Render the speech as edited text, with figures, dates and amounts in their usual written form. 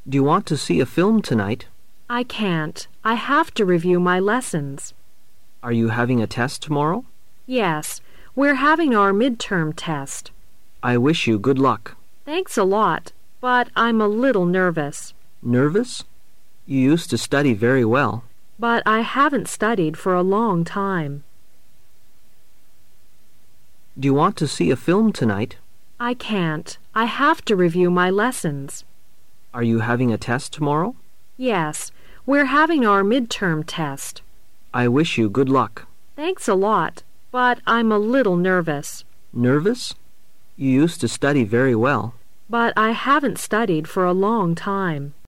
Do you want to see a film tonight? I can't. I have to review my lessons. Are you having a test tomorrow? Yes, we're having our midterm test. I wish you good luck. Thanks a lot, but I'm a little nervous. Nervous? You used to study very well. But I haven't studied for a long time. Do you want to see a film tonight? I can't. I have to review my lessons. Are you having a test tomorrow? Yes, we're having our midterm test. I wish you good luck. Thanks a lot, but I'm a little nervous. Nervous? You used to study very well. But I haven't studied for a long time.